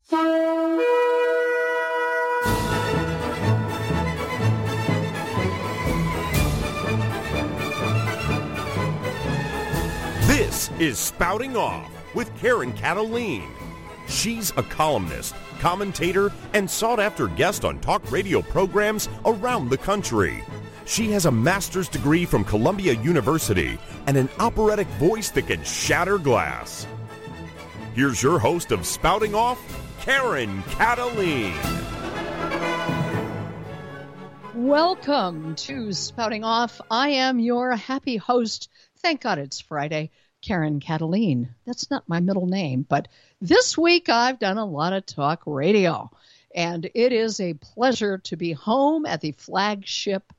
This is Spouting Off with Karen Cataline. She's a columnist, commentator, and sought-after guest on talk radio programs around the country. She has a master's degree from Columbia University and an operatic voice that can shatter glass. Here's your host of Spouting Off, Karen Cataline. Welcome to Spouting Off. I am your happy host. Thank God it's Friday. Karen Cataline. That's not my middle name, but this week I've done a lot of talk radio, and it is a pleasure to be home at the flagship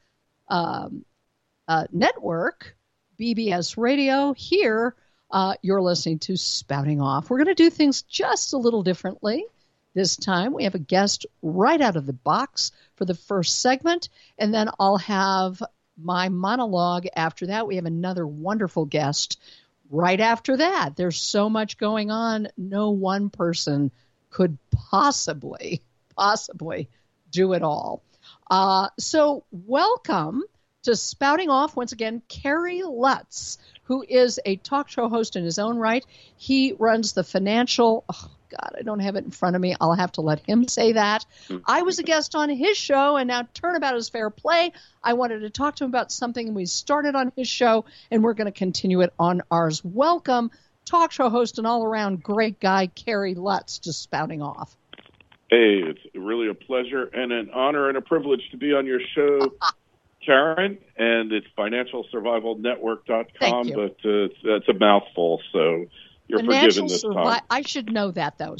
network, BBS Radio. Here, you're listening to Spouting Off. We're going to do things just a little differently this time. We have a guest right out of the box for the first segment, and then I'll have my monologue after that. We have another wonderful guest right after that. There's so much going on, no one person could possibly do it all. So welcome to Spouting Off, once again, Kerry Lutz, who is a talk show host in his own right. He runs the financial, God, I don't have it in front of me. I'll have to let him say that. I was a guest on his show, and now Turnabout is fair play. I wanted to talk to him about something, and we started on his show, and we're going to continue it on ours. Welcome, talk show host and all-around great guy, Kerry Lutz, to Spouting Off. Hey, it's really a pleasure and an honor and a privilege to be on your show, Karen, and it's financialsurvivalnetwork.com, but that's a mouthful, so you're forgiven this time. I should know that, though.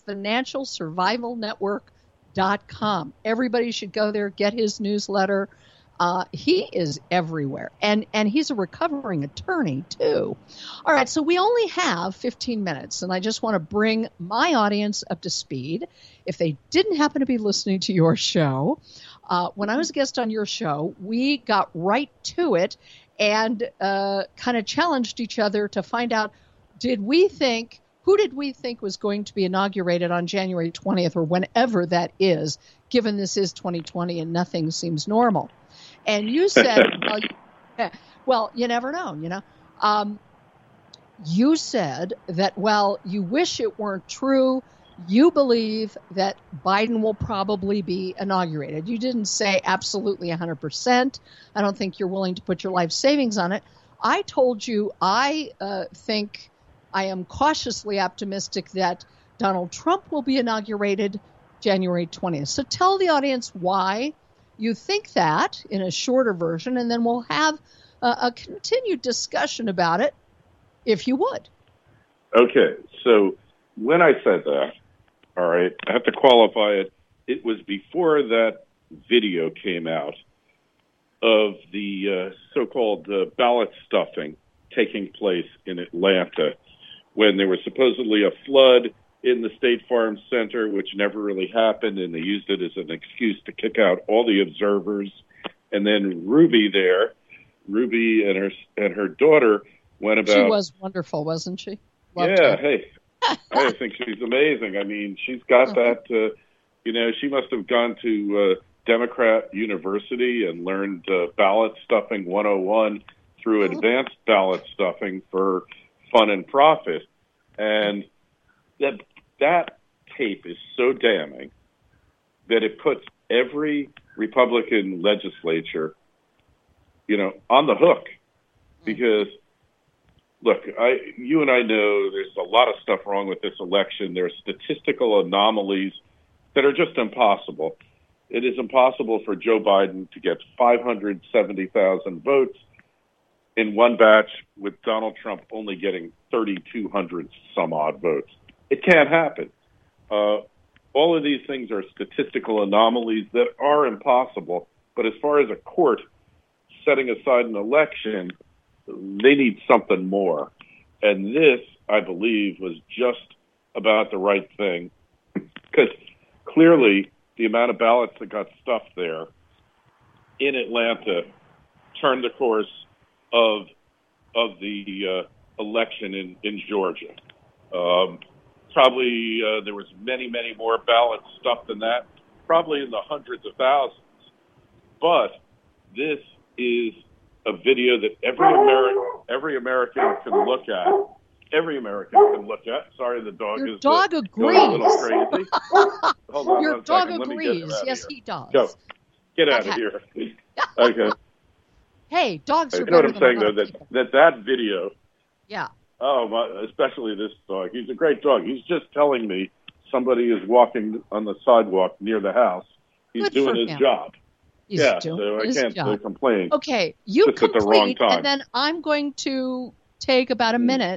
Financialsurvivalnetwork.com. Everybody should go there, get his newsletter. He is everywhere, and he's a recovering attorney, too. All right, so we only have 15 minutes, and I just want to bring my audience up to speed. If they didn't happen to be listening to your show, when I was a guest on your show, we got right to it and kind of challenged each other to find out, who did we think was going to be inaugurated on January 20th or whenever that is, given this is 2020 and nothing seems normal. And you said, well, you never know, you know. You said that, well, you wish it weren't true. You believe that Biden will probably be inaugurated. You didn't say absolutely 100%. I don't think you're willing to put your life savings on it. I told you I think I am cautiously optimistic that Donald Trump will be inaugurated January 20th. So tell the audience why you think that in a shorter version, and then we'll have a continued discussion about it, if you would. Okay, so when I said that, all right, I have to qualify it. It was before that video came out of the so-called ballot stuffing taking place in Atlanta, when there was supposedly a flood in the State Farm Center, which never really happened, and they used it as an excuse to kick out all the observers. And then Ruby and her daughter went about. She was wonderful, wasn't she? Loved her. Hey, I think she's amazing. I mean, she's got that. She must have gone to Democrat University and learned ballot stuffing 101 through advanced ballot stuffing for fun and profit. And that tape is so damning that it puts every Republican legislature, on the hook. Because, look, you and I know there's a lot of stuff wrong with this election. There are statistical anomalies that are just impossible. It is impossible for Joe Biden to get 570,000 votes in one batch, with Donald Trump only getting 3,200 some odd votes. It can't happen. All of these things are statistical anomalies that are impossible. But as far as a court setting aside an election, they need something more. And this, I believe, was just about the right thing. Because clearly the amount of ballots that got stuffed there in Atlanta turned the course of the election in Georgia. probably there was many more ballots stuffed than that, probably in the hundreds of thousands. But this is a video that every American can look at. Every American can look at. Sorry, the dog Your is dog going agrees. a little crazy. Hold on Your one dog second. Let me agrees. get him out of Yes, here. he does. Go. Get out Okay. of here. Okay. Hey, dogs are You know what better I'm than saying, a though? lot of people. That video, Yeah. especially this dog. He's a great dog. He's just telling me somebody is walking on the sidewalk near the house. He's Good doing for his him. job. He's Yeah, doing so I his can't job. complain. Okay, you Just at the wrong complete, time. and then I'm going to take about a minute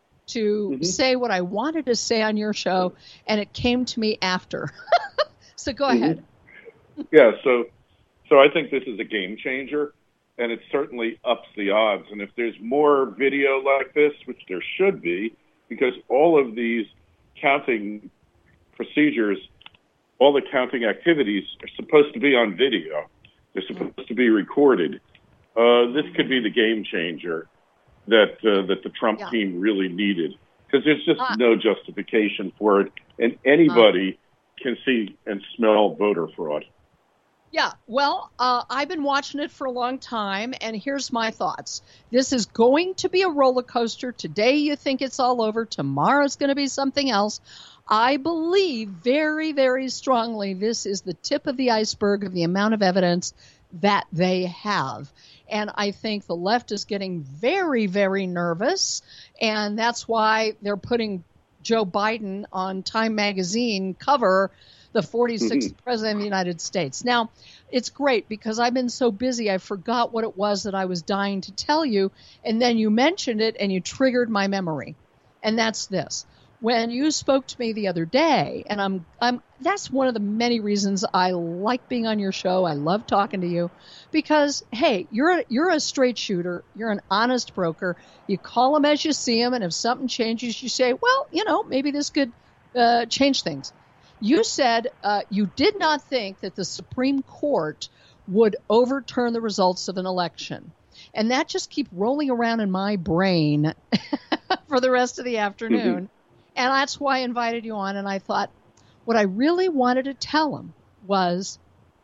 to say what I wanted to say on your show, and it came to me after. So go ahead. Yeah, so I think this is a game changer, and it certainly ups the odds. And if there's more video like this, which there should be, because all of these counting procedures, all the counting activities are supposed to be on video. They're supposed to be recorded. This could be the game changer that the Trump team really needed, because there's just no justification for it, and anybody can see and smell voter fraud. Yeah, well, I've been watching it for a long time, and here's my thoughts. This is going to be a roller coaster. Today you think it's all over. Tomorrow it's going to be something else. I believe very, very strongly this is the tip of the iceberg of the amount of evidence that they have. And I think the left is getting very, very nervous, and that's why they're putting Joe Biden on Time magazine cover, the 46th president of the United States. Now, it's great because I've been so busy, I forgot what it was that I was dying to tell you, and then you mentioned it and you triggered my memory. And that's this. When you spoke to me the other day, and that's one of the many reasons I like being on your show. I love talking to you because, hey, you're a straight shooter. You're an honest broker. You call them as you see them, and if something changes, you say, well, maybe this could change things. You said you did not think that the Supreme Court would overturn the results of an election. And that just keeps rolling around in my brain for the rest of the afternoon. And that's why I invited you on. And I thought what I really wanted to tell him was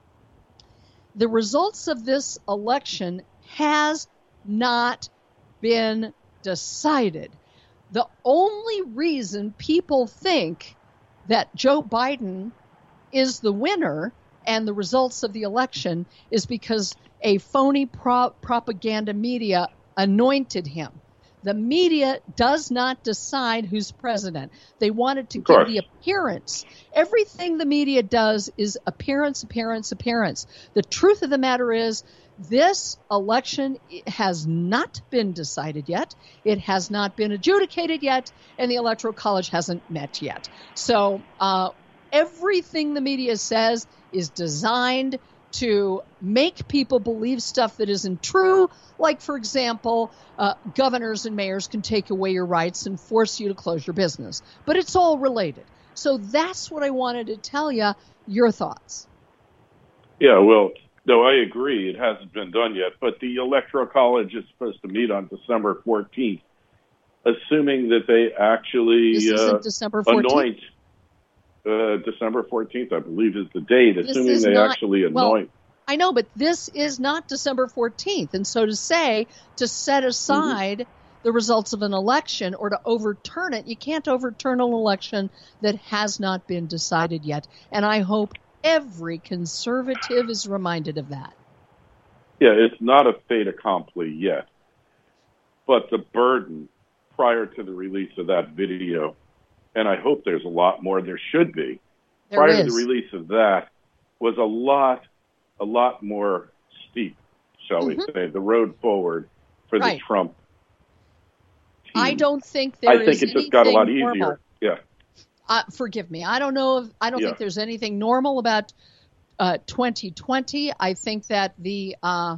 the results of this election has not been decided. The only reason people think that Joe Biden is the winner and the results of the election is because a phony propaganda media anointed him. The media does not decide who's president. They wanted to give the appearance. Everything the media does is appearance. The truth of the matter is this election has not been decided yet. It has not been adjudicated yet, and the Electoral College hasn't met yet. So everything the media says is designed to make people believe stuff that isn't true. Like, for example, governors and mayors can take away your rights and force you to close your business. But it's all related. So that's what I wanted to tell you. Your thoughts? Yeah, well, no, I agree. It hasn't been done yet. But the Electoral College is supposed to meet on December 14th, assuming that they actually December 14th? anoint. December 14th, I believe, is the date, assuming they actually anoint. Well, I know, but this is not December 14th. And so to set aside the results of an election or to overturn it, you can't overturn an election that has not been decided yet. And I hope every conservative is reminded of that. Yeah, it's not a fait accompli yet. But the burden prior to the release of that video, and I hope there's a lot more, there should be, prior to the release of that, was a lot more steep, shall we say, the road forward for the Trump team. I don't think there is anything I think it just got a lot normal. easier. Yeah. Forgive me. I don't think there's anything normal about 2020. I think that the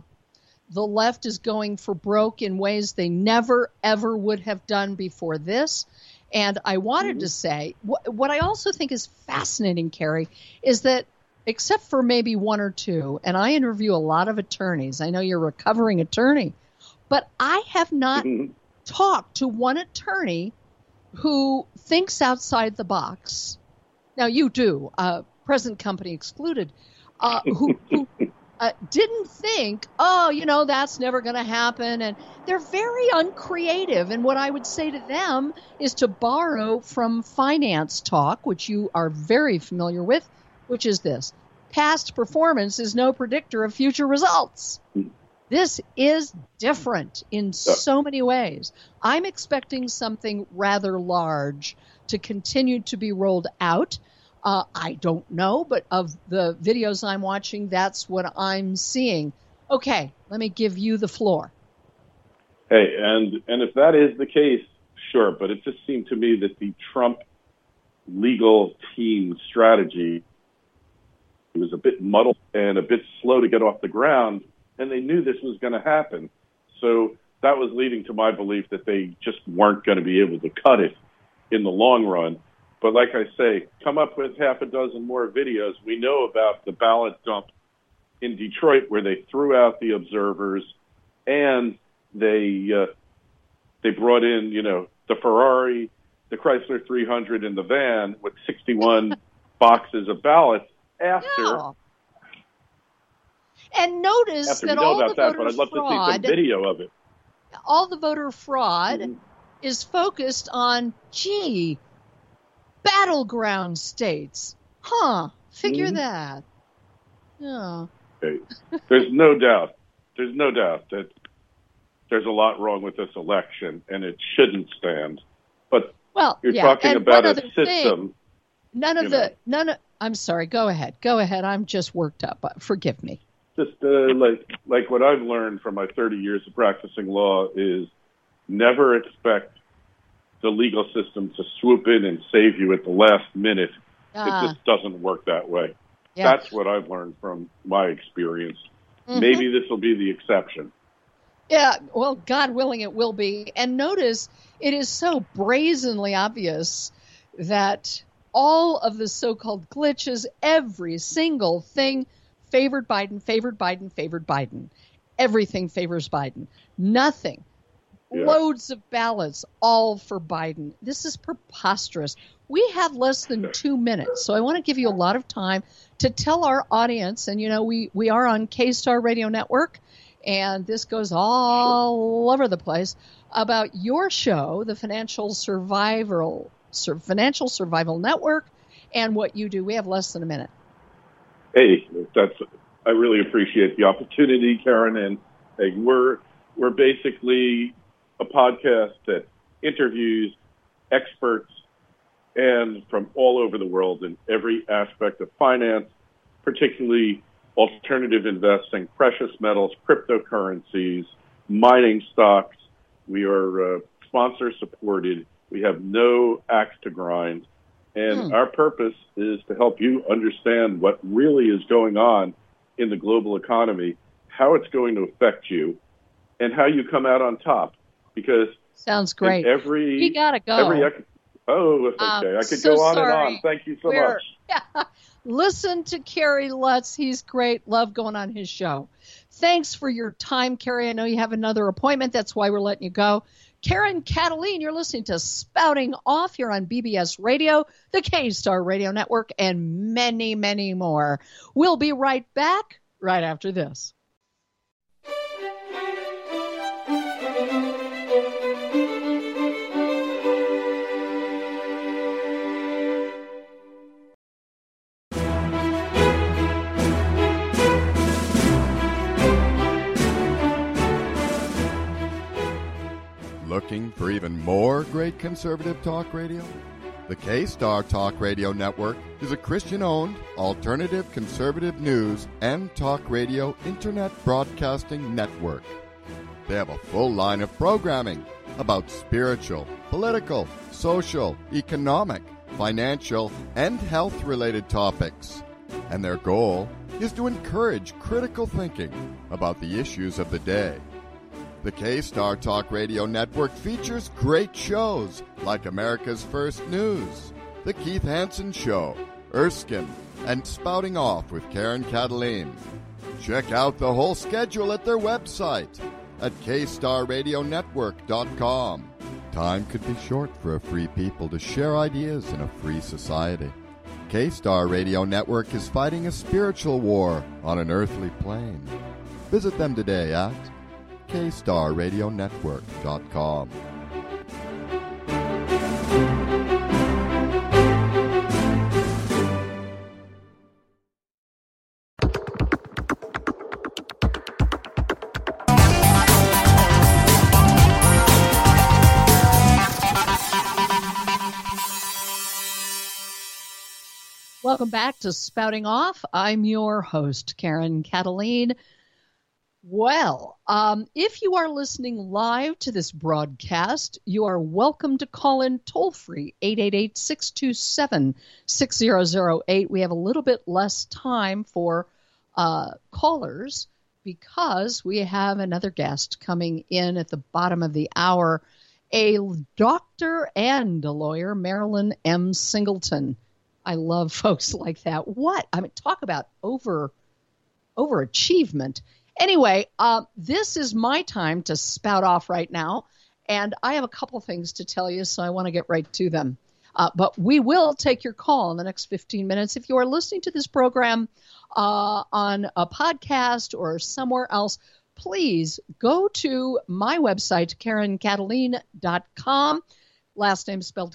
left is going for broke in ways they never, ever would have done before this. And I wanted to say, what I also think is fascinating, Carrie, is that except for maybe one or two, and I interview a lot of attorneys. I know you're a recovering attorney, but I have not talked to one attorney who thinks outside the box. Now you do, present company excluded, who didn't think, that's never going to happen. And they're very uncreative. And what I would say to them is to borrow from finance talk, which you are very familiar with, which is this: past performance is no predictor of future results. This is different in so many ways. I'm expecting something rather large to continue to be rolled out. I don't know, but of the videos I'm watching, that's what I'm seeing. Okay, let me give you the floor. Hey, and if that is the case, sure, but it just seemed to me that the Trump legal team strategy was a bit muddled and a bit slow to get off the ground, and they knew this was going to happen. So that was leading to my belief that they just weren't going to be able to cut it in the long run. But like I say, come up with half a dozen more videos. We know about the ballot dump in Detroit where they threw out the observers and they brought in, the Ferrari, the Chrysler 300 in the van with 61 boxes of ballots after. Yeah. And notice that all the voter but I'd love fraud, to see some video of it. All the voter fraud is focused on, battleground states. Figure that. Yeah. Okay. There's no doubt that there's a lot wrong with this election, and it shouldn't stand. But you're talking about a system. I'm sorry. Go ahead. I'm just worked up. Forgive me. Just like what I've learned from my 30 years of practicing law is never expect the legal system to swoop in and save you at the last minute. It just doesn't work that way. Yeah. That's what I've learned from my experience. Mm-hmm. Maybe this will be the exception. Yeah, well, God willing, it will be. And notice it is so brazenly obvious that all of the so-called glitches, every single thing favored Biden. Everything favors Biden. Nothing. Yeah. Loads of ballots, all for Biden. This is preposterous. We have less than 2 minutes, so I want to give you a lot of time to tell our audience, and we are on K-Star Radio Network, and this goes all over the place, about your show, the Financial Survival Network, and what you do. We have less than a minute. Hey, I really appreciate the opportunity, Karen, and we're basically a podcast that interviews experts and from all over the world in every aspect of finance, particularly alternative investing, precious metals, cryptocurrencies, mining stocks. We are sponsor supported. We have no axe to grind. And our purpose is to help you understand what really is going on in the global economy, how it's going to affect you, and how you come out on top. Because sounds great. You gotta go. It's okay. I could go on and on. Thank you so much. Yeah. Listen to Kerry Lutz. He's great. Love going on his show. Thanks for your time, Kerry. I know you have another appointment. That's why we're letting you go. Karen Kataline, you're listening to Spouting Off here on BBS Radio, the K-Star Radio Network, and many, many more. We'll be right back right after this. Looking for even more great conservative talk radio? The K-Star Talk Radio Network is a Christian-owned, alternative conservative news and talk radio internet broadcasting network. They have a full line of programming about spiritual, political, social, economic, financial, and health-related topics. And their goal is to encourage critical thinking about the issues of the day. The K-Star Talk Radio Network features great shows like America's First News, The Keith Hansen Show, Erskine, and Spouting Off with Karen Kataline. Check out the whole schedule at their website at kstarradionetwork.com. Time could be short for a free people to share ideas in a free society. K-Star Radio Network is fighting a spiritual war on an earthly plane. Visit them today at kstarradionetwork.com. Welcome back to Spouting Off. I'm your host, Karen Cataline. Well, if you are listening live to this broadcast, you are welcome to call in toll-free, 888-627-6008. We have a little bit less time for callers because we have another guest coming in at the bottom of the hour, a doctor and a lawyer, Marilyn M. Singleton. I love folks like that. What? I mean, talk about overachievement. Anyway, this is my time to spout off right now, and I have a couple things to tell you, so I want to get right to them. But we will take your call in the next 15 minutes. If you are listening to this program on a podcast or somewhere else, please go to my website, KarenCataline.com. Last name spelled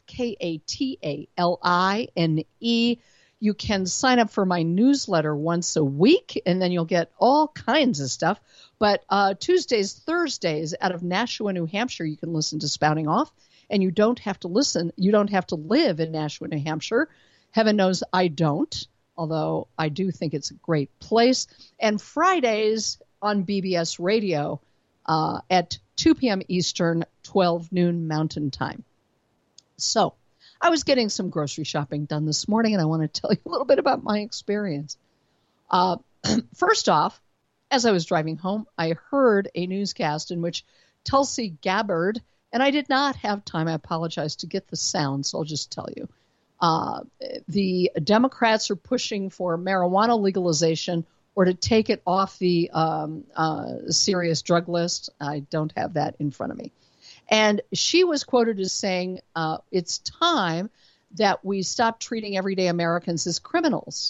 K-A-T-A-L-I-N-E. You can sign up for my newsletter once a week, and then you'll get all kinds of stuff. But Tuesdays, Thursdays, out of Nashua, New Hampshire, you can listen to Spouting Off, and you don't have to listen. You don't have to live in Nashua, New Hampshire. Heaven knows I don't, although I do think it's a great place. And Fridays on BBS Radio at 2 p.m. Eastern, 12 noon Mountain Time. So I was getting some grocery shopping done this morning, and I want to tell you a little bit about my experience. First off, as I was driving home, I heard a newscast in which Tulsi Gabbard, and I did not have time, I apologize, to get the sound, so I'll just tell you. The Democrats are pushing for marijuana legalization or to take it off the serious drug list. I don't have that in front of me. And she was quoted as saying, it's time that we stop treating everyday Americans as criminals.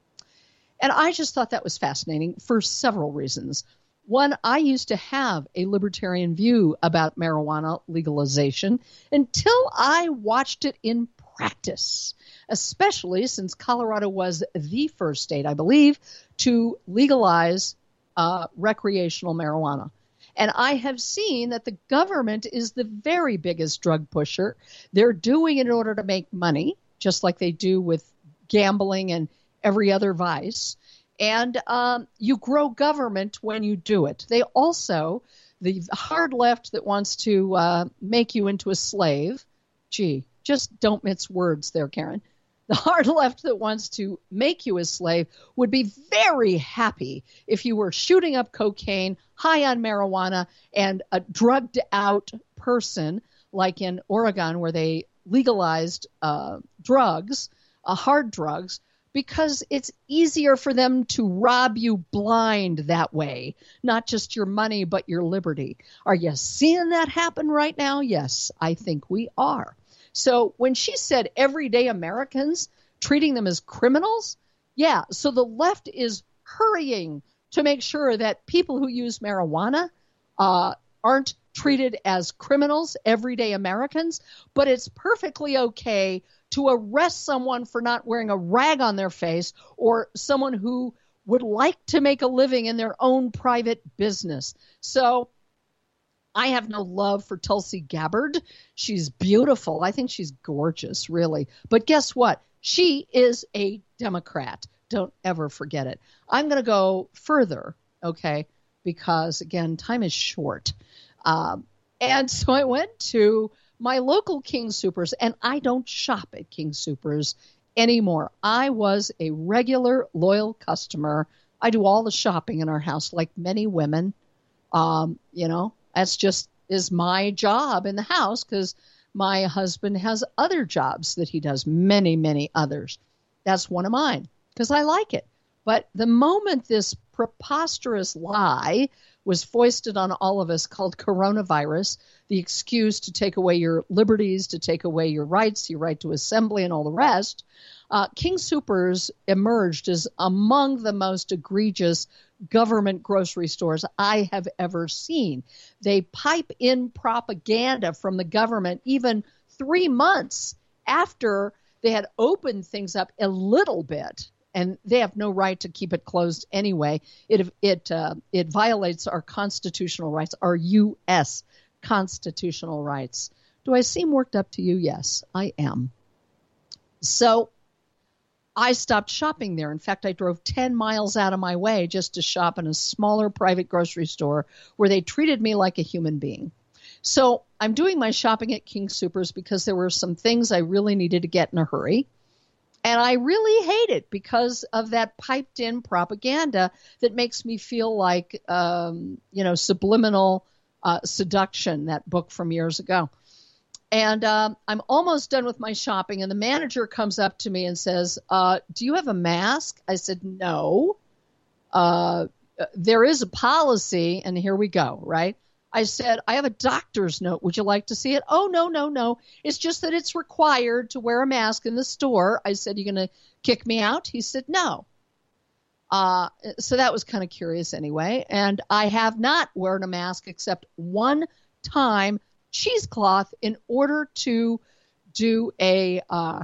And I just thought that was fascinating for several reasons. One, I used to have a libertarian view about marijuana legalization until I watched it in practice, especially since Colorado was the first state, I believe, to legalize recreational marijuana. And I have seen that the government is the very biggest drug pusher. They're doing it in order to make money, just like they do with gambling and every other vice. And you grow government when you do it. They also, the hard left that wants to make you into a slave, gee, just don't mince words there, Karen. The hard left that wants to make you a slave would be very happy if you were shooting up cocaine, high on marijuana, and a drugged out person like in Oregon where they legalized drugs, hard drugs, because it's easier for them to rob you blind that way, not just your money, but your liberty. Are you seeing that happen right now? Yes, I think we are. So when she said everyday Americans, treating them as criminals, yeah, so the left is hurrying to make sure that people who use marijuana aren't treated as criminals, everyday Americans, but it's perfectly okay to arrest someone for not wearing a rag on their face or someone who would like to make a living in their own private business. So I have no love for Tulsi Gabbard. She's beautiful. I think she's gorgeous, really. But guess what? She is a Democrat. Don't ever forget it. I'm going to go further, okay, because, again, time is short. And so I went to my local King Soopers, and I don't shop at King Soopers anymore. I was a regular, loyal customer. I do all the shopping in our house, like many women. That's just is my job in the house because my husband has other jobs that he does, many, many others. That's one of mine because I like it. But the moment this preposterous lie was foisted on all of us called coronavirus, the excuse to take away your liberties, to take away your rights, your right to assembly and all the rest, King Soopers emerged as among the most egregious government grocery stores I have ever seen. They pipe in propaganda from the government even 3 months after they had opened things up a little bit. And they have no right to keep it closed anyway. It violates our constitutional rights, our U.S. constitutional rights. Do I seem worked up to you? Yes, I am. So I stopped shopping there. In fact, I drove 10 miles out of my way just to shop in a smaller private grocery store where they treated me like a human being. So I'm doing my shopping at King Soopers because there were some things I really needed to get in a hurry. And I really hate it because of that piped in propaganda that makes me feel like, subliminal seduction, that book from years ago. And I'm almost done with my shopping, and the manager comes up to me and says, do you have a mask? I said, no. There is a policy, and here we go, right? I said, I have a doctor's note. Would you like to see it? Oh, no. It's just that it's required to wear a mask in the store. I said, you going to kick me out? He said, no. So that was kind of curious anyway. And I have not worn a mask except one time, cheesecloth, in order to do a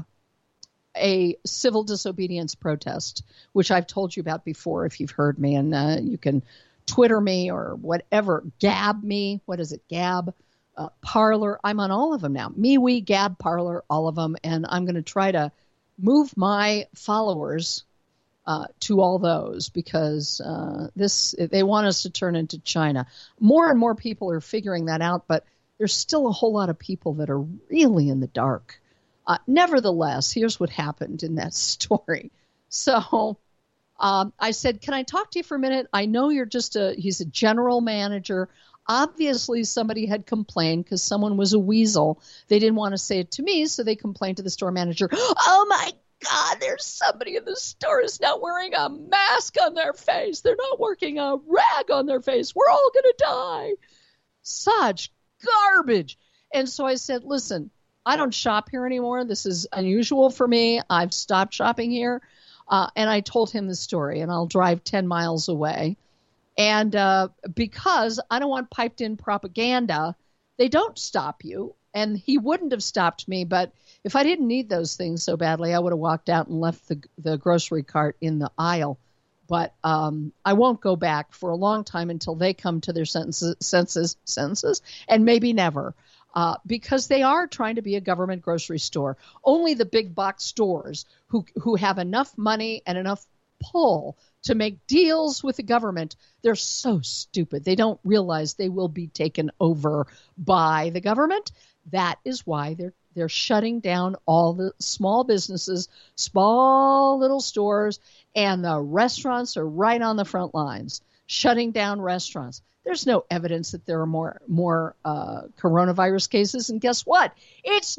civil disobedience protest, which I've told you about before if you've heard me, and you can Twitter me or whatever, Gab me. What is it? Gab, Parler. I'm on all of them now. MeWe, Gab, Parler, all of them. And I'm going to try to move my followers to all those because they want us to turn into China. More and more people are figuring that out, but there's still a whole lot of people that are really in the dark. Nevertheless, here's what happened in that story. So I said, can I talk to you for a minute? I know you're he's a general manager. Obviously, somebody had complained because someone was a weasel. They didn't want to say it to me, so they complained to the store manager. Oh, my God, there's somebody in the store who's not wearing a mask on their face. They're not wearing a rag on their face. We're all going to die. Such garbage. And so I said, listen, I don't shop here anymore. This is unusual for me. I've stopped shopping here. And I told him the story, and I'll drive 10 miles away. And because I don't want piped in propaganda, they don't stop you. And he wouldn't have stopped me. But if I didn't need those things so badly, I would have walked out and left the grocery cart in the aisle. But I won't go back for a long time until they come to their senses, and maybe never. Because they are trying to be a government grocery store. Only the big box stores who have enough money and enough pull to make deals with the government, they're so stupid. They don't realize they will be taken over by the government. That is why they're shutting down all the small businesses, small little stores, and the restaurants are right on the front lines, shutting down restaurants. There's no evidence that there are more coronavirus cases. And guess what? It's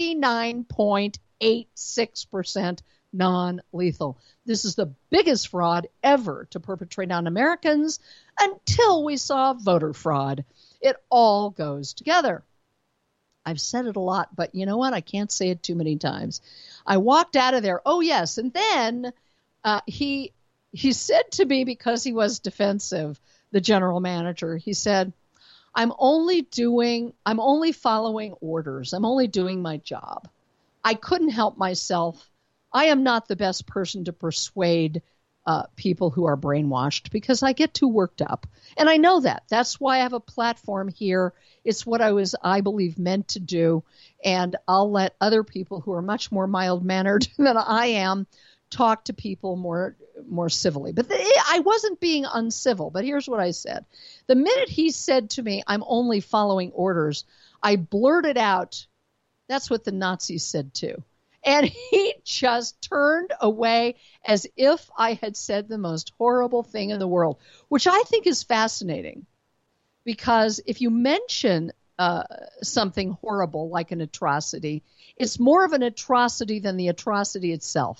99.86% non-lethal. This is the biggest fraud ever to perpetrate on Americans until we saw voter fraud. It all goes together. I've said it a lot, but you know what? I can't say it too many times. I walked out of there. Oh, yes. And then he said to me, because he was defensive, the general manager, he said, I'm only following orders. I'm only doing my job. I couldn't help myself. I am not the best person to persuade people who are brainwashed because I get too worked up. And I know that. That's why I have a platform here. It's what I believe, meant to do. And I'll let other people who are much more mild-mannered than I am talk to people more civilly. But I wasn't being uncivil, but here's what I said. The minute he said to me, I'm only following orders, I blurted out, that's what the Nazis said too. And he just turned away as if I had said the most horrible thing in the world, which I think is fascinating. Because if you mention something horrible like an atrocity, it's more of an atrocity than the atrocity itself.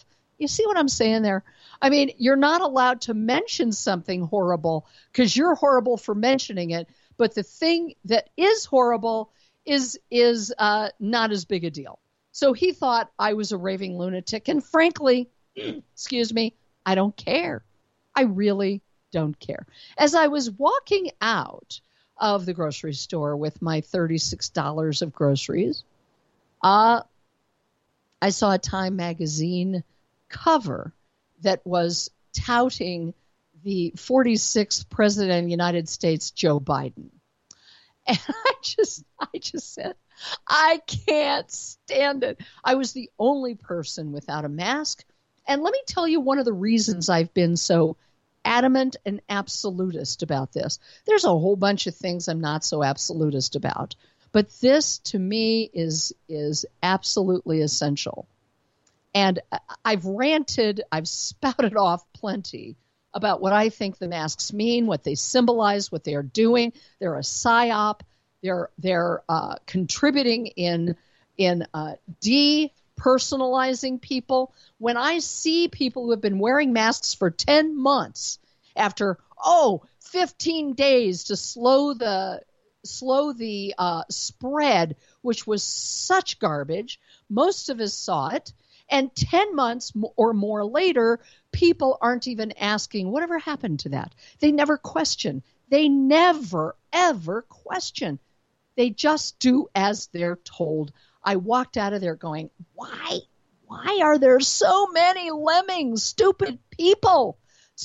You see what I'm saying there? I mean, you're not allowed to mention something horrible because you're horrible for mentioning it. But the thing that is horrible is not as big a deal. So he thought I was a raving lunatic. And frankly, excuse me, I don't care. I really don't care. As I was walking out of the grocery store with my $36 of groceries, I saw a Time magazine cover that was touting the 46th president of the United States, Joe Biden. And I just said, I can't stand it. I was the only person without a mask. And let me tell you one of the reasons I've been so adamant and absolutist about this. There's a whole bunch of things I'm not so absolutist about. But this, to me, is absolutely essential. And I've ranted, I've spouted off plenty about what I think the masks mean, what they symbolize, what they are doing. They're a psyop. They're contributing in depersonalizing people. When I see people who have been wearing masks for 10 months after 15 days to slow the spread, which was such garbage, most of us saw it. And 10 months or more later, people aren't even asking, whatever happened to that? They never question. They never, ever question. They just do as they're told. I walked out of there going, why are there so many lemmings? Stupid people.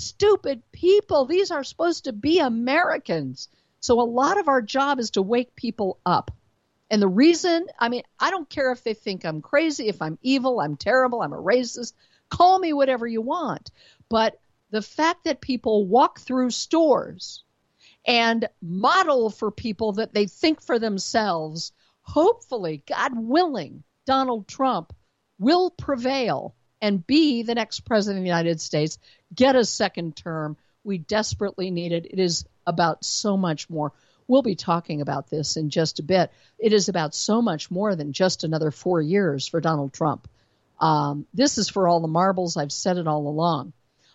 These are supposed to be Americans. So a lot of our job is to wake people up. And the reason, I don't care if they think I'm crazy, if I'm evil, I'm terrible, I'm a racist. Call me whatever you want. But the fact that people walk through stores and model for people that they think for themselves, hopefully, God willing, Donald Trump will prevail and be the next president of the United States, get a second term. We desperately need it. It is about so much more. We'll be talking about this in just a bit. It is about so much more than just another 4 years for Donald Trump. This is for all the marbles. I've said it all along.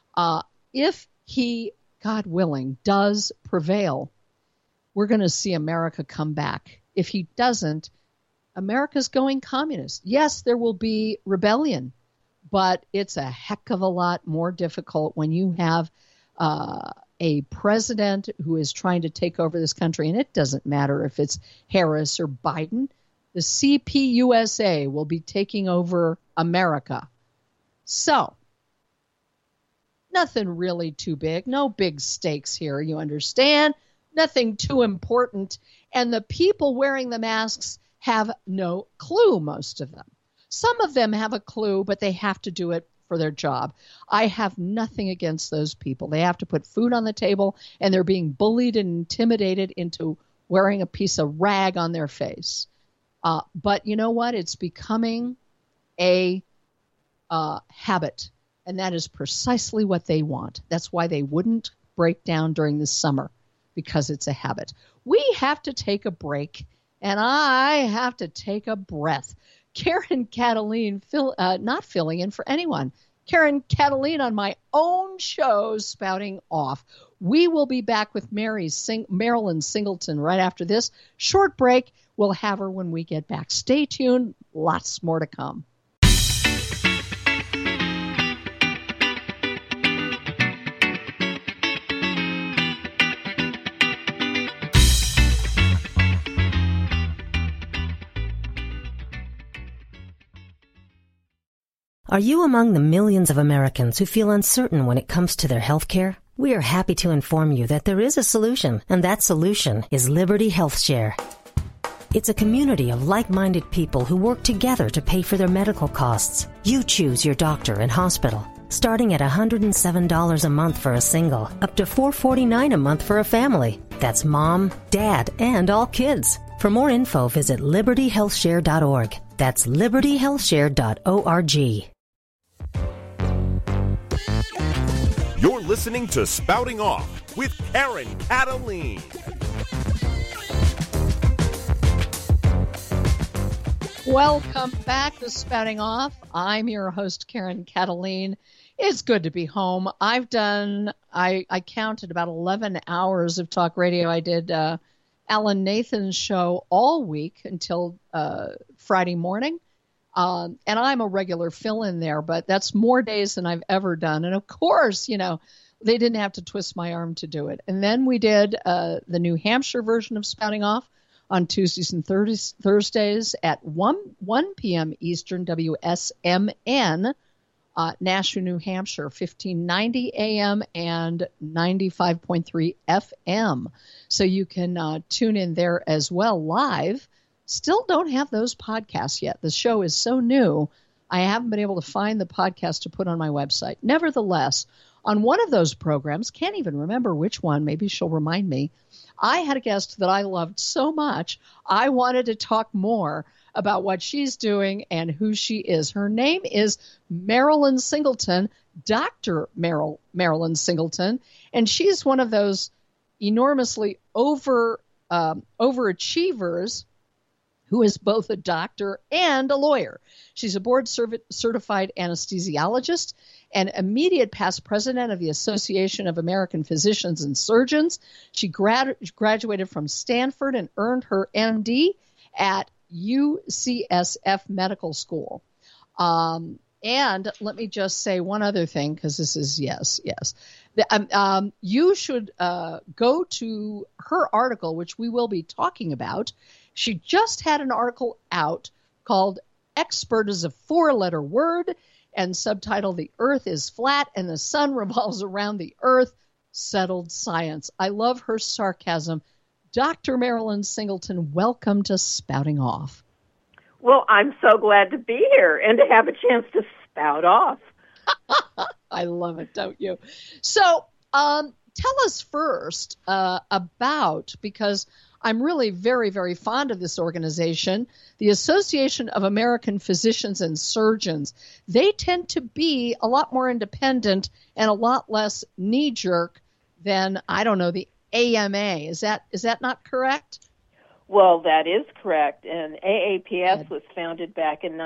If he, God willing, does prevail, we're going to see America come back. If he doesn't, America's going communist. Yes, there will be rebellion, but it's a heck of a lot more difficult when you have a president who is trying to take over this country, and it doesn't matter if it's Harris or Biden. The CPUSA will be taking over America. So, nothing really too big. No big stakes here, you understand? Nothing too important. And the people wearing the masks have no clue, most of them. Some of them have a clue, but they have to do it for their job. I have nothing against those people. They have to put food on the table, and they're being bullied and intimidated into wearing a piece of rag on their face. But you know what? It's becoming a habit, and that is precisely what they want. That's why they wouldn't break down during the summer, because it's a habit. We have to take a break, and I have to take a breath. Karen Kataline, not filling in for anyone. Karen Kataline on my own show, Spouting Off. We will be back with Marilyn Singleton right after this. Short break. We'll have her when we get back. Stay tuned. Lots more to come. Are you among the millions of Americans who feel uncertain when it comes to their health care? We are happy to inform you that there is a solution, and that solution is Liberty Health Share. It's a community of like-minded people who work together to pay for their medical costs. You choose your doctor and hospital, starting at $107 a month for a single, up to $449 a month for a family. That's mom, dad, and all kids. For more info, visit libertyhealthshare.org. That's libertyhealthshare.org. You're listening to Spouting Off with Karen Kataline. Welcome back to Spouting Off. I'm your host, Karen Cataline. It's good to be home. I counted about 11 hours of talk radio. I did Alan Nathan's show all week until Friday morning. And I'm a regular fill-in there, but that's more days than I've ever done. And of course, they didn't have to twist my arm to do it. And then we did the New Hampshire version of Spouting Off on Tuesdays and Thursdays at 1 p.m. Eastern, WSMN, Nashua, New Hampshire, 1590 AM and 95.3 FM. So you can tune in there as well live. Still don't have those podcasts yet. The show is so new, I haven't been able to find the podcast to put on my website. Nevertheless, on one of those programs, can't even remember which one, maybe she'll remind me, I had a guest that I loved so much, I wanted to talk more about what she's doing and who she is. Her name is Marilyn Singleton, Dr. Marilyn Singleton, and she's one of those enormously overachievers who is both a doctor and a lawyer. She's a board-certified anesthesiologist and immediate past president of the Association of American Physicians and Surgeons. She graduated from Stanford and earned her MD at UCSF Medical School. And let me just say one other thing, because this is yes. You should go to her article, which we will be talking about. She just had an article out called Expert is a 4-letter word, and subtitled The Earth is Flat and the Sun Revolves Around the Earth, Settled Science. I love her sarcasm. Dr. Marilyn Singleton, welcome to Spouting Off. Well, I'm so glad to be here and to have a chance to spout off. I love it, don't you? So tell us first about, because I'm really very, very fond of this organization, the Association of American Physicians and Surgeons. They tend to be a lot more independent and a lot less knee-jerk than, I don't know, the AMA. Is that not correct? Well, that is correct. And AAPS was founded back in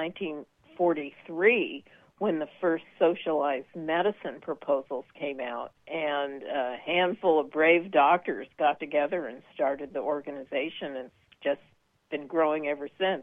1943 when the first socialized medicine proposals came out, and a handful of brave doctors got together and started the organization, and it's just been growing ever since,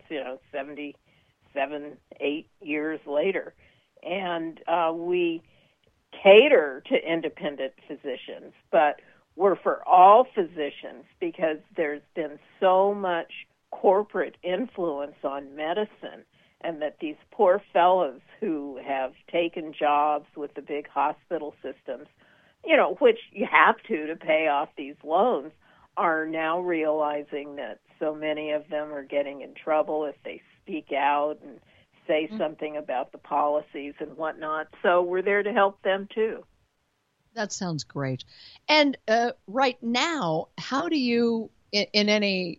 77, 8 years later. And we cater to independent physicians, but we're for all physicians because there's been so much corporate influence on medicine, and that these poor fellows who have taken jobs with the big hospital systems, which you have to pay off these loans, are now realizing that so many of them are getting in trouble if they speak out and say something about the policies and whatnot. So we're there to help them too. That sounds great. And right now, how do you, in any,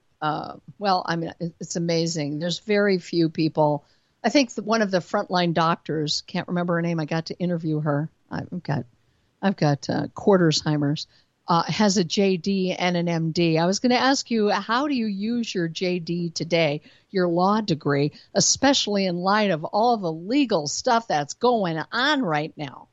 it's amazing. There's very few people. I think one of the frontline doctors, can't remember her name, I got to interview her. I've got Quartersheimer's, has a JD and an MD. I was going to ask you, how do you use your JD today, your law degree, especially in light of all the legal stuff that's going on right now?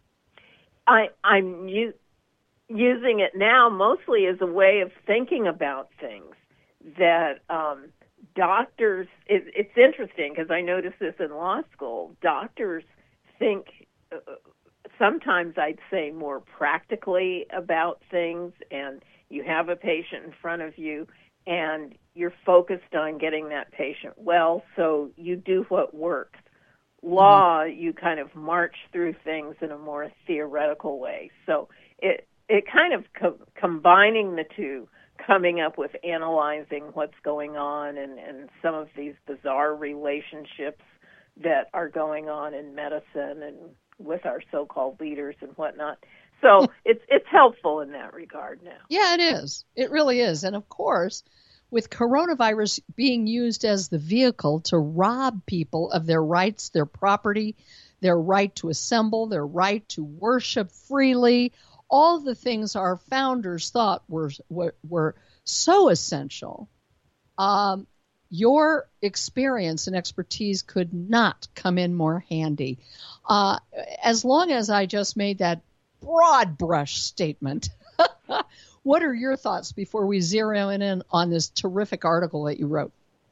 I'm using it now mostly as a way of thinking about things that doctors, it's interesting because I noticed this in law school. Doctors think sometimes I'd say more practically about things, and you have a patient in front of you and you're focused on getting that patient well, so you do what works. Law, you kind of march through things in a more theoretical way. So it kind of combining the two, coming up with analyzing what's going on and some of these bizarre relationships that are going on in medicine and with our so-called leaders and whatnot. So it's helpful in that regard now. Yeah, it is. It really is. And of course, with coronavirus being used as the vehicle to rob people of their rights, their property, their right to assemble, their right to worship freely, all the things our founders thought were so essential. your experience and expertise could not come in more handy. As long as I just made that broad brush statement, what are your thoughts before we zero in on this terrific article that you wrote?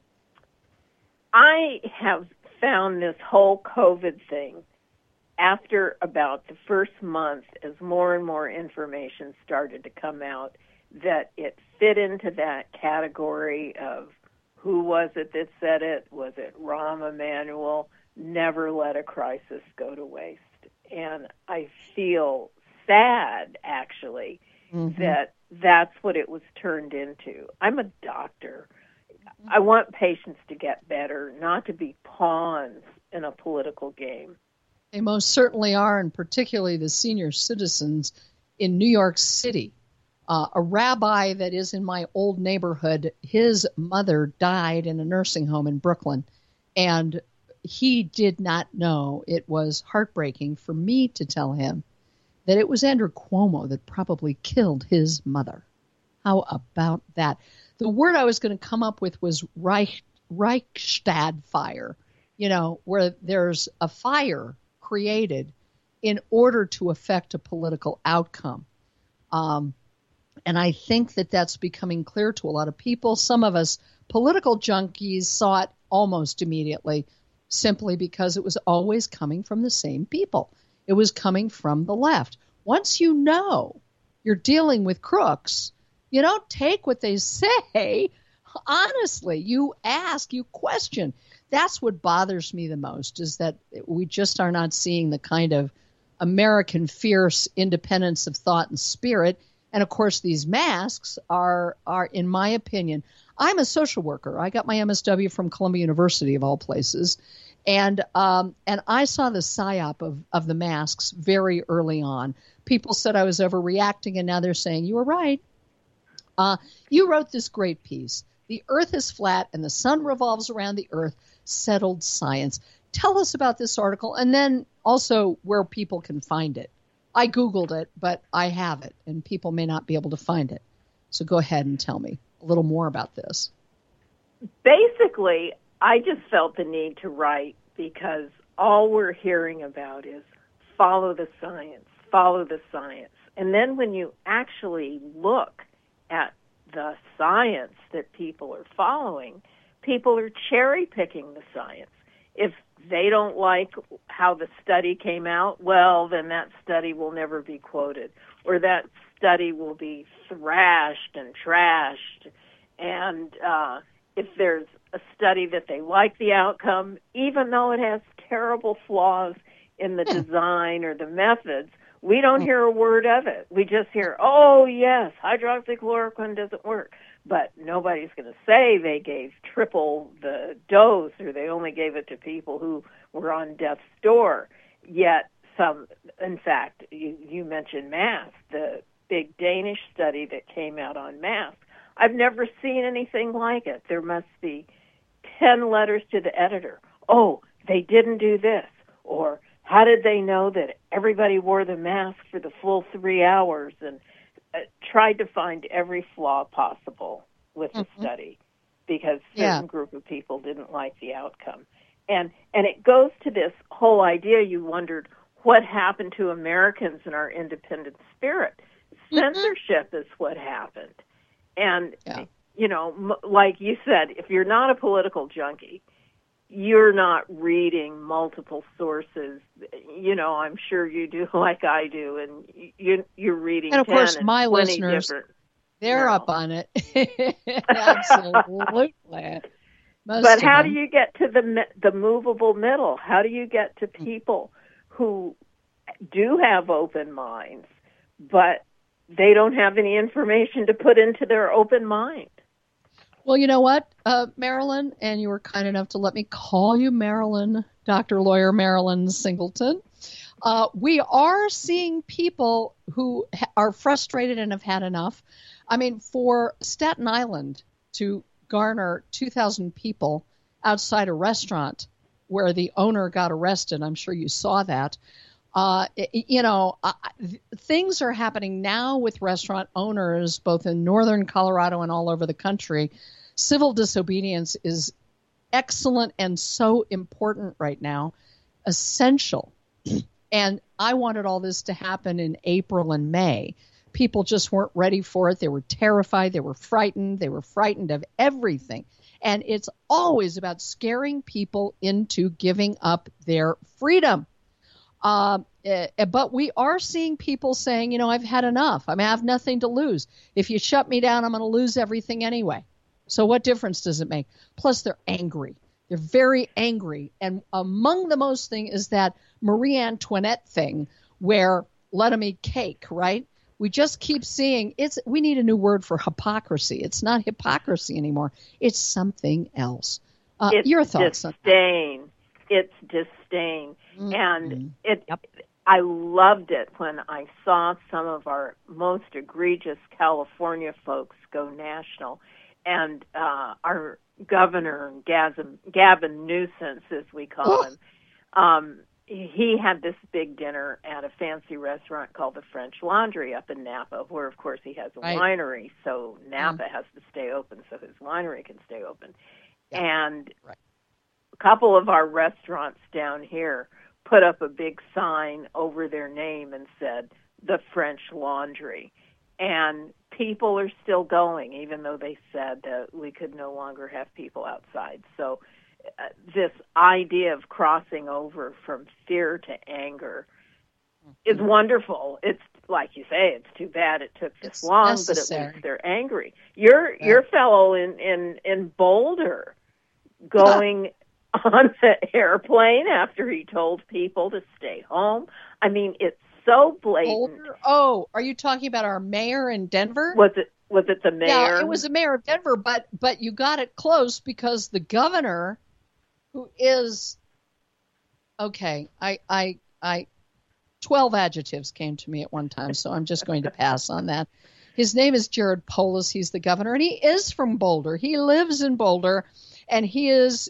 I have found this whole COVID thing after about the first month, as more and more information started to come out, that it fit into that category of who was it that said it? Was it Rahm Emanuel? Never let a crisis go to waste. And I feel sad, actually, that that's what it was turned into. I'm a doctor. I want patients to get better, not to be pawns in a political game. They most certainly are, and particularly the senior citizens in New York City. A rabbi that is in my old neighborhood, his mother died in a nursing home in Brooklyn, and he did not know. It was heartbreaking for me to tell him that it was Andrew Cuomo that probably killed his mother. How about that? The word I was going to come up with was Reichstag fire, where there's a fire created in order to affect a political outcome. And I think that that's becoming clear to a lot of people. Some of us political junkies saw it almost immediately, simply because it was always coming from the same people. It was coming from the left. Once you know you're dealing with crooks, you don't take what they say honestly. You ask, you question. That's what bothers me the most, is that we just are not seeing the kind of American fierce independence of thought and spirit. And, of course, these masks are, in my opinion, I'm a social worker. I got my MSW from Columbia University, of all places. And I saw the psyop of the masks very early on. People said I was overreacting, and now they're saying, you were right. You wrote this great piece. The earth is flat and the sun revolves around the earth. Settled science. Tell us about this article, and then also where people can find it. I Googled it, but I have it, and people may not be able to find it. So go ahead and tell me a little more about this. Basically, I just felt the need to write because all we're hearing about is follow the science, follow the science. And then when you actually look at the science that people are following, people are cherry-picking the science. If they don't like how the study came out, well, then that study will never be quoted, or that study will be thrashed and trashed. And if there's a study that they like the outcome, even though it has terrible flaws in the design or the methods, we don't hear a word of it. We just hear, oh, yes, hydroxychloroquine doesn't work. But nobody's going to say they gave triple the dose, or they only gave it to people who were on death's door. Yet some, in fact, you mentioned masks, the big Danish study that came out on masks. I've never seen anything like it. There must be 10 letters to the editor. Oh, they didn't do this. Or how did they know that everybody wore the mask for the full 3 hours? And tried to find every flaw possible with the study because certain group of people didn't like the outcome. And it goes to this whole idea, you wondered, what happened to Americans and our independent spirit? Censorship is what happened. And, like you said, if you're not a political junkie, you're not reading multiple sources. I'm sure you do like I do, and you're reading. And of course, my listeners, they're up on it. Absolutely. But how do you get to the movable middle? How do you get to people who do have open minds, but they don't have any information to put into their open mind? Well, you know what, Marilyn, and you were kind enough to let me call you Marilyn, Dr. Lawyer Marilyn Singleton. We are seeing people who are frustrated and have had enough. I mean, for Staten Island to garner 2,000 people outside a restaurant where the owner got arrested, I'm sure you saw that. Things are happening now with restaurant owners, both in northern Colorado and all over the country, Civil disobedience is excellent and so important right now, essential. And I wanted all this to happen in April and May. People just weren't ready for it. They were terrified. They were frightened. They were frightened of everything. And it's always about scaring people into giving up their freedom. But we are seeing people saying, I've had enough. I have nothing to lose. If you shut me down, I'm going to lose everything anyway. So what difference does it make? Plus, they're angry. They're very angry. And among the most thing is that Marie Antoinette thing where let them eat cake, right? We just keep seeing we need a new word for hypocrisy. It's not hypocrisy anymore. It's something else. Your thoughts disdain. on that? It's disdain. And I loved it when I saw some of our most egregious California folks go national. And our governor, Gavin Newsom, as we call him, he had this big dinner at a fancy restaurant called the French Laundry up in Napa, where, of course, he has a winery, so Napa has to stay open so his winery can stay open. Yeah. And a couple of our restaurants down here put up a big sign over their name and said, the French Laundry. And people are still going, even though they said that we could no longer have people outside. So this idea of crossing over from fear to anger is wonderful. It's like you say, it's too bad it took this long, necessary. But at least they're angry. Your fellow in Boulder going on the airplane after he told people to stay home. I mean, it's so blatant. Boulder? Oh, are you talking about our mayor in Denver? Was it the mayor? Yeah, it was the mayor of Denver, but you got it close because the governor, who is, okay, I 12 adjectives came to me at one time, so I'm just going to pass on that. His name is Jared Polis. He's the governor, and he is from Boulder. He lives in Boulder, and he is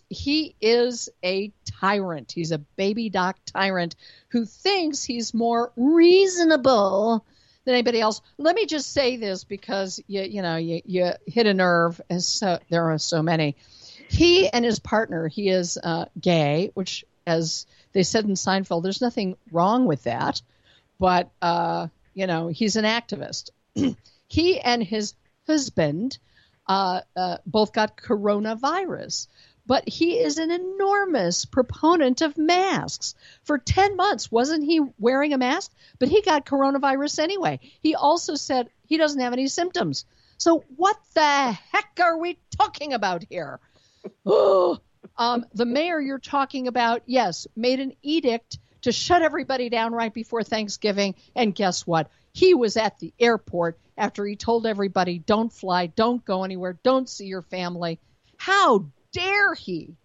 a tyrant. He's a baby doc tyrant who thinks he's more reasonable than anybody else. Let me just say this because you hit a nerve, as so there are so many. He and his partner, he is gay, which, as they said in Seinfeld, there's nothing wrong with that. But he's an activist. He and his husband both got coronavirus. But he is an enormous proponent of masks. For 10 months, wasn't he wearing a mask? But he got coronavirus anyway. He also said he doesn't have any symptoms. So what the heck are we talking about here? The mayor you're talking about, yes, made an edict to shut everybody down right before Thanksgiving. And guess what? He was at the airport after he told everybody, don't fly, don't go anywhere, don't see your family. How dare he?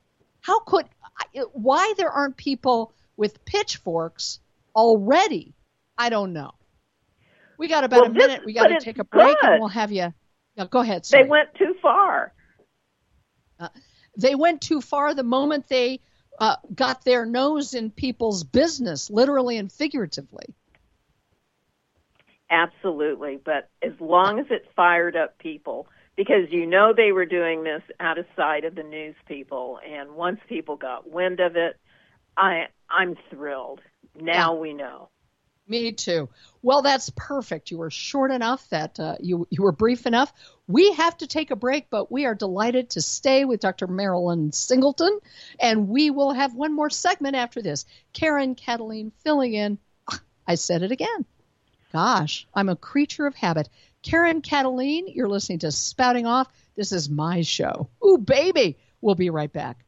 Why there aren't people with pitchforks already? I don't know. We got about a minute. We got to take a break and we'll have you. Go ahead. Sorry. They went too far. They went too far the moment they got their nose in people's business, literally and figuratively. Absolutely. But as long as it fired up people, because they were doing this out of sight of the news people, and once people got wind of it, I'm thrilled. Now we know. Me too. Well, that's perfect. You were short enough that you were brief enough. We have to take a break, but we are delighted to stay with Dr. Marilyn Singleton, and we will have one more segment after this. Karen Kataline filling in. I said it again. Gosh, I'm a creature of habit. Karen Kataline, you're listening to Spouting Off. This is my show. Ooh, baby. We'll be right back.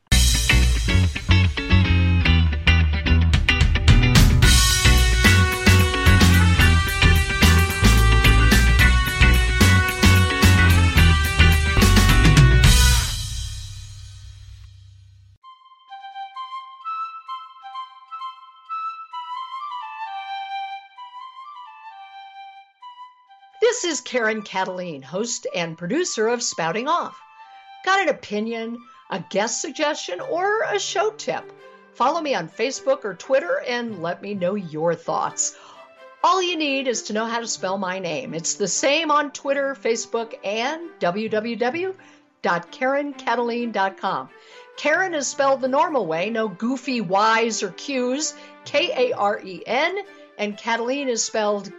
This is Karen Kataline, host and producer of Spouting Off. Got an opinion, a guest suggestion, or a show tip? Follow me on Facebook or Twitter and let me know your thoughts. All you need is to know how to spell my name. It's the same on Twitter, Facebook, and www.drmarilyn.com. www.KarenKataline.com. Karen is spelled the normal way, no goofy Y's or Q's, Karen, and Kataline is spelled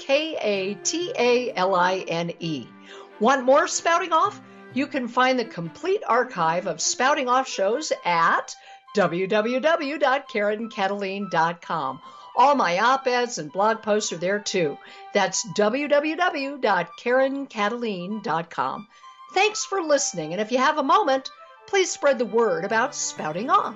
Kataline. Want more Spouting Off? You can find the complete archive of Spouting Off shows at www.KarenKataline.com. All my op-eds and blog posts are there too. That's www.KarenKataline.com. Thanks for listening, and if you have a moment, please spread the word about Spouting Off.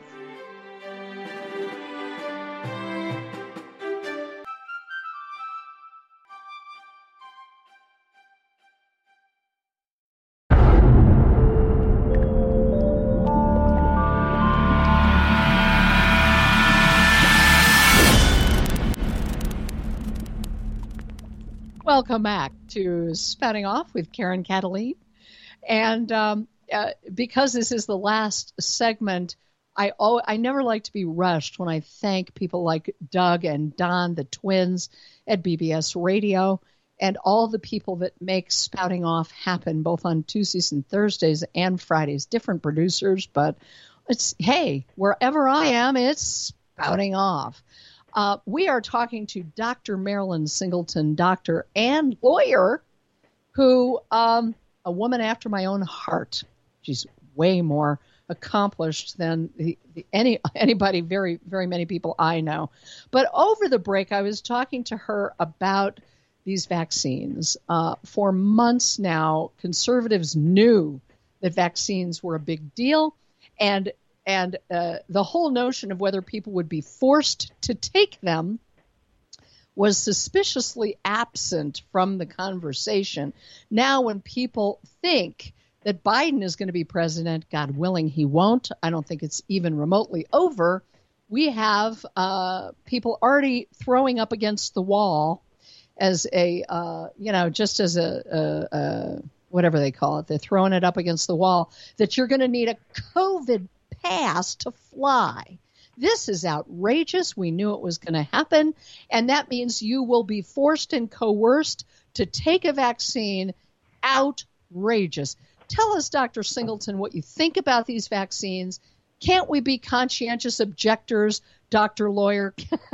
Welcome back to Spouting Off with Karen Kataline. And because this is the last segment, I never like to be rushed when I thank people like Doug and Don, the twins at BBS Radio, and all the people that make Spouting Off happen, both on Tuesdays and Thursdays and Fridays. Different producers, but hey, wherever I am, it's Spouting Off. We are talking to Dr. Marilyn Singleton, doctor and lawyer, who a woman after my own heart. She's way more accomplished than anybody, very, very many people I know. But over the break, I was talking to her about these vaccines. For months now, conservatives knew that vaccines were a big deal, and the whole notion of whether people would be forced to take them was suspiciously absent from the conversation. Now, when people think that Biden is going to be president, God willing he won't, I don't think it's even remotely over, we have people already throwing up against the wall as just as a whatever they call it, they're throwing it up against the wall, that you're going to need a COVID pass to fly. This is outrageous. We knew it was going to happen, and that means you will be forced and coerced to take a vaccine. Outrageous. Tell us, Dr. Singleton, what you think about these vaccines. Can't we be conscientious objectors, Dr. Lawyer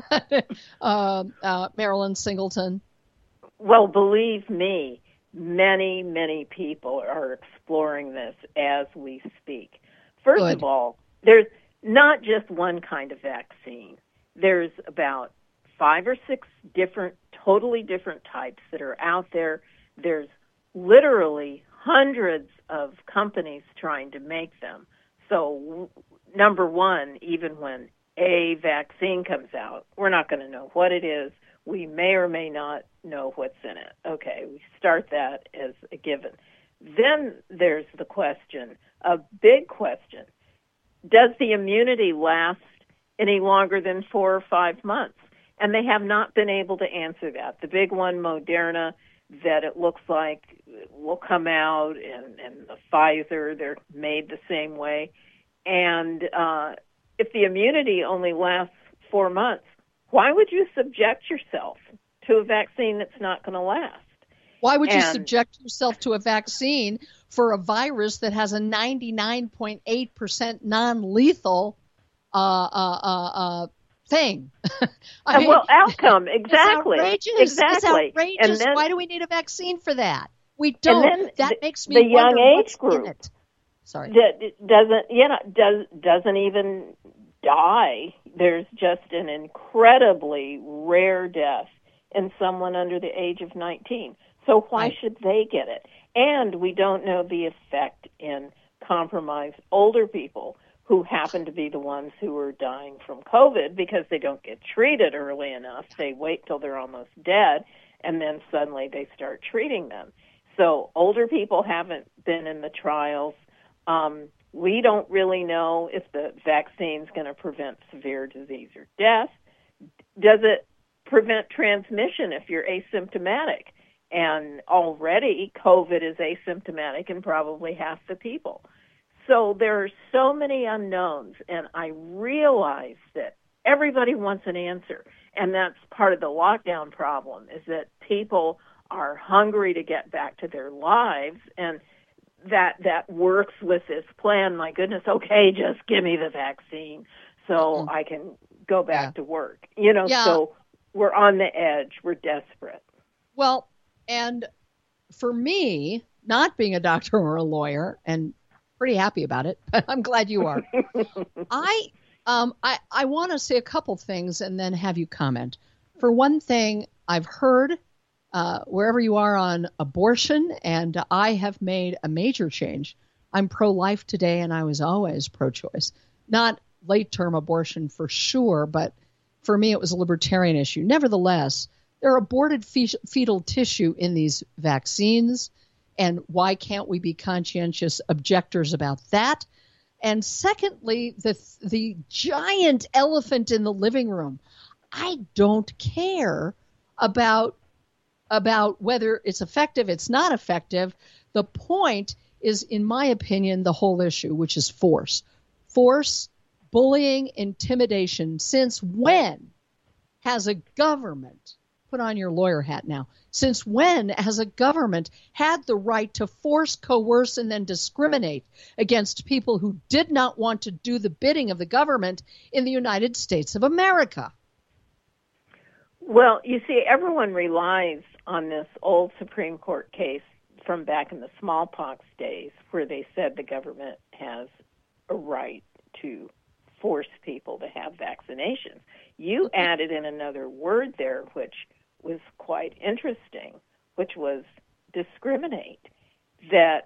Marilyn Singleton? Well, believe me, many, many people are exploring this as we speak. First of all, there's not just one kind of vaccine. There's about 5 or 6 totally different types that are out there. There's literally hundreds of companies trying to make them. So, number one, even when a vaccine comes out, we're not going to know what it is. We may or may not know what's in it. Okay, we start that as a given. Then there's the question, a big question. Does the immunity last any longer than 4 or 5 months? And they have not been able to answer that. The big one, Moderna, that it looks like will come out, and the Pfizer, they're made the same way. And if the immunity only lasts 4 months, why would you subject yourself to a vaccine that's not going to last? Why would you subject yourself to a vaccine for a virus that has a 99.8% non-lethal thing? Outcome, exactly. It's outrageous. And then, why do we need a vaccine for that? We don't. That makes me wonder what's in it. Sorry. Doesn't even die. There's just an incredibly rare death in someone under the age of 19. So why should they get it? And we don't know the effect in compromised older people who happen to be the ones who are dying from COVID because they don't get treated early enough. They wait till they're almost dead, and then suddenly they start treating them. So older people haven't been in the trials. We don't really know if the vaccine's going to prevent severe disease or death. Does it prevent transmission if you're asymptomatic? And already COVID is asymptomatic in probably half the people. So there are so many unknowns, and I realize that everybody wants an answer. And that's part of the lockdown problem, is that people are hungry to get back to their lives, and that works with this plan. My goodness, okay, just give me the vaccine so I can go back to work. So we're on the edge. We're desperate. Well, and for me, not being a doctor or a lawyer, and pretty happy about it, but I'm glad you are. I want to say a couple things and then have you comment. For one thing, I've heard wherever you are on abortion, and I have made a major change. I'm pro-life today, and I was always pro-choice. Not late-term abortion for sure, but for me it was a libertarian issue. Nevertheless, there are aborted fetal tissue in these vaccines, and why can't we be conscientious objectors about that? And secondly, the giant elephant in the living room. I don't care about whether it's effective, it's not effective. The point is, in my opinion, the whole issue, which is force. Force, bullying, intimidation. Since when has a government, put on your lawyer hat now, since when has a government had the right to force, coerce, and then discriminate against people who did not want to do the bidding of the government in the United States of America? Well, you see, everyone relies on this old Supreme Court case from back in the smallpox days where they said the government has a right to force people to have vaccinations. You added in another word there, which was quite interesting, which was discriminate. That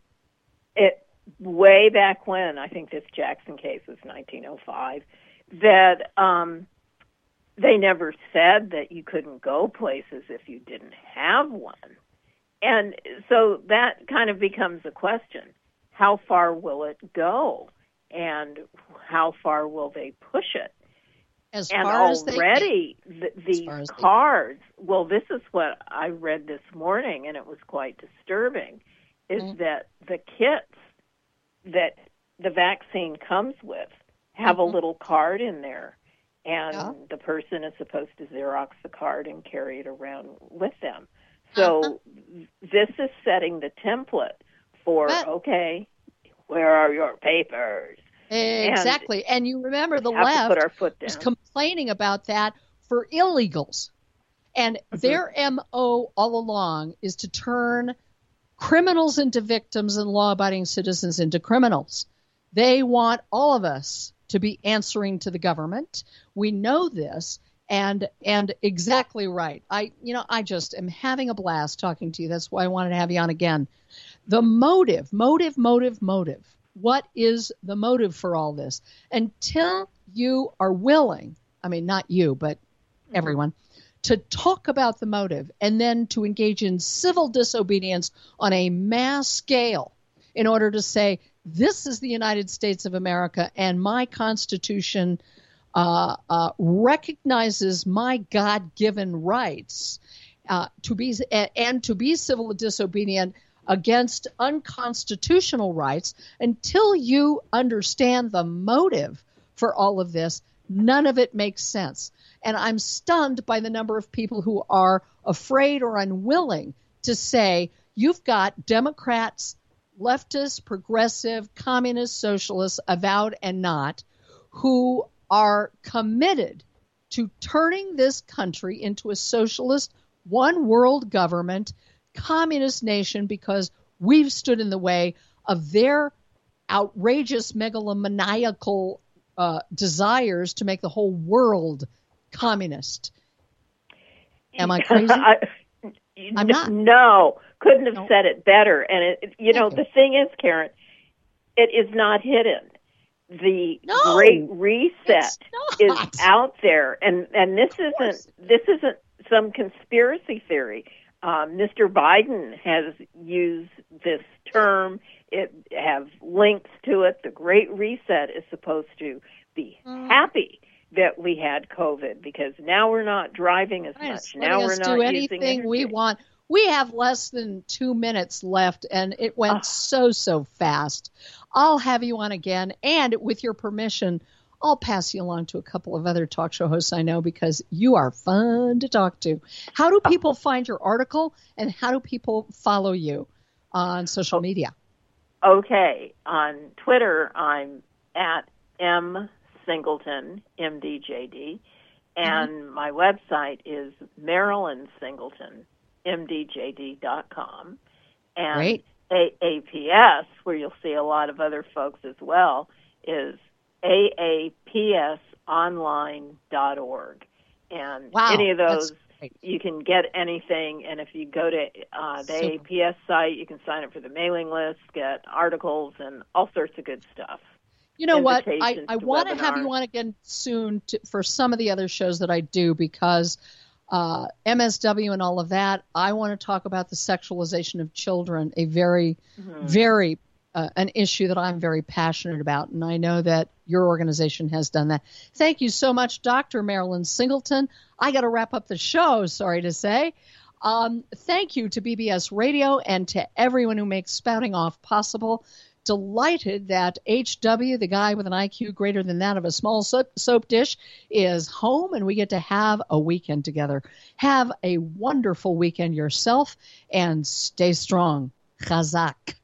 it way back when, I think this Jackson case was 1905, that they never said that you couldn't go places if you didn't have one. And so that kind of becomes a question. How far will it go? And how far will they push it? As and far as already these cards, well, this is what I read this morning, and it was quite disturbing, is that the kits that the vaccine comes with have a little card in there, and the person is supposed to Xerox the card and carry it around with them. So this is setting the template for, okay, where are your papers? Exactly. And you remember the left was complaining about that for illegals. And their MO all along is to turn criminals into victims and law-abiding citizens into criminals. They want all of us to be answering to the government. We know this. And exactly right. I just am having a blast talking to you. That's why I wanted to have you on again. The motive. What is the motive for all this? Until you are willing, I mean, not you, but everyone, to talk about the motive and then to engage in civil disobedience on a mass scale in order to say, this is the United States of America and my Constitution recognizes my God-given rights to be civil disobedient against unconstitutional rights. Until you understand the motive for all of this, none of it makes sense. And I'm stunned by the number of people who are afraid or unwilling to say, you've got Democrats, leftists, progressive, communist, socialists, avowed and not, who are committed to turning this country into a socialist, one world government, communist nation because we've stood in the way of their outrageous megalomaniacal desires to make the whole world communist. Am I crazy? I'm not. No, couldn't have said it better. And the thing is, Karen, it is not hidden. The Great Reset is out there, and this isn't some conspiracy theory. Mr. Biden has used this term. It have links to it. The Great Reset is supposed to be happy that we had COVID because now we're not driving as much. Now we're not do anything we want. We have less than 2 minutes left, and it went so fast. I'll have you on again, and with your permission, I'll pass you along to a couple of other talk show hosts I know because you are fun to talk to. How do people find your article, and how do people follow you on social media? Okay. On Twitter, I'm at M Singleton, MDJD, and my website is Marilyn Singleton, MDJD.com. And Great. AAPS, where you'll see a lot of other folks as well, is aapsonline.org. And any of those, you can get anything. And if you go to the AAPS site, you can sign up for the mailing list, get articles, and all sorts of good stuff. You know what? I want to have you on again soon for some of the other shows that I do, because MSW and all of that, I want to talk about the sexualization of children, a very, very an issue that I'm very passionate about, and I know that your organization has done that. Thank you so much, Dr. Marilyn Singleton. I got to wrap up the show, sorry to say. Thank you to BBS Radio and to everyone who makes Spouting Off possible. Delighted that HW, the guy with an IQ greater than that of a small soap dish, is home and we get to have a weekend together. Have a wonderful weekend yourself and stay strong. Chazak.